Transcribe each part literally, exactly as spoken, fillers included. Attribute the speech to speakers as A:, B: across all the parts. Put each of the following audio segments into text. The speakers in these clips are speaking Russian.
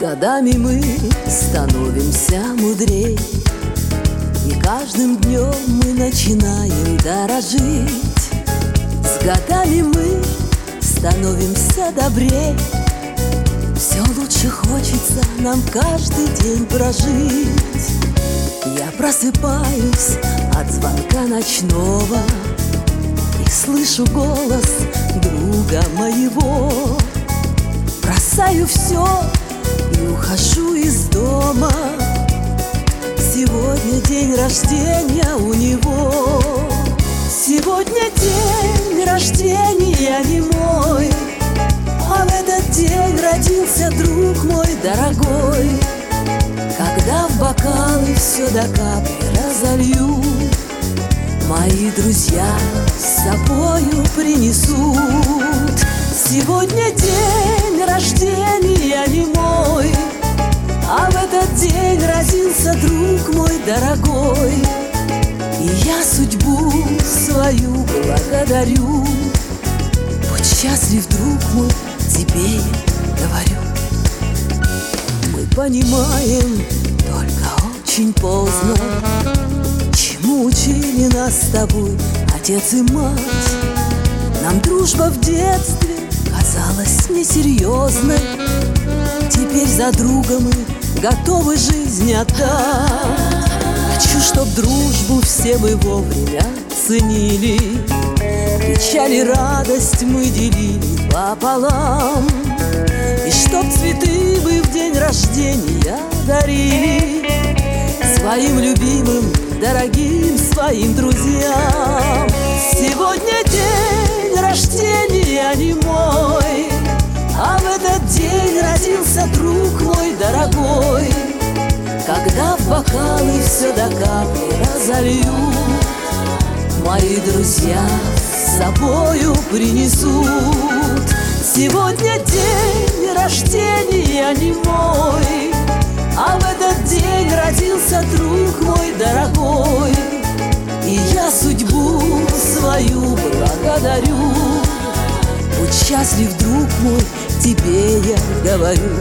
A: годами мы становимся мудрей, и каждым днем мы начинаем дорожить. С годами мы становимся добрей, все лучше хочется нам каждый день прожить. Я просыпаюсь от звонка ночного и слышу голос друга моего. Бросаю все и ухожу из дома. Сегодня день рождения у него. Сегодня день рождения не мой, а в этот день родился друг мой дорогой. Когда в бокалы все до капли разолью, мои друзья с собою принесут. Сегодня день рождения не мой, а в этот день родился друг мой дорогой. И я судьбу свою благодарю. Будь счастлив, друг мой, тебе я говорю. Мы понимаем только очень поздно, чему учили нас с тобой отец и мать. Нам дружба в детстве казалась несерьезной, теперь за друга мы готовы жизнь отдать. Хочу, чтоб дружбу все мы вовремя ценили, печаль и радость мы делили пополам, и чтоб цветы мы в день рождения дарили своим любимым, дорогим своим друзьям. Сегодня день рождения не мой, а в этот день родился друг мой дорогой. Когда в бокалы все до капли разолью, мои друзья с собою принесут. Сегодня день рождения не мой, а в этот день родился друг мой дорогой. И я судьбу свою благодарю. Будь счастлив, друг мой, тебе я говорю.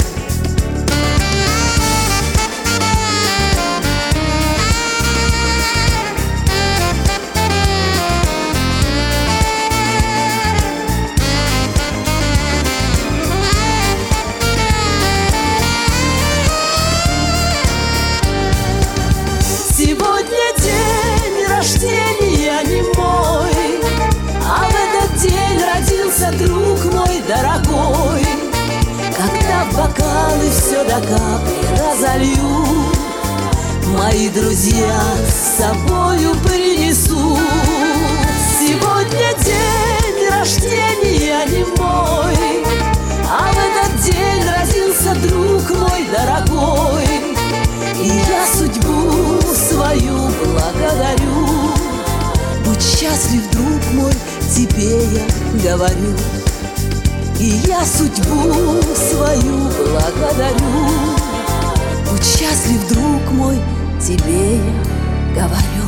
A: Сегодня день рождения не мой, а в этот день родился друг мой дорогой. Когда в бокалы все до капли разолью, мои друзья с собою принесут. Сегодня день рождения не мой, а в этот день родился друг мой дорогой. И я судьбу свою благодарю. Будь счастлив, друг мой, тебе я говорю. И я судьбу свою благодарю. Будь счастлив, друг мой, тебе я говорю.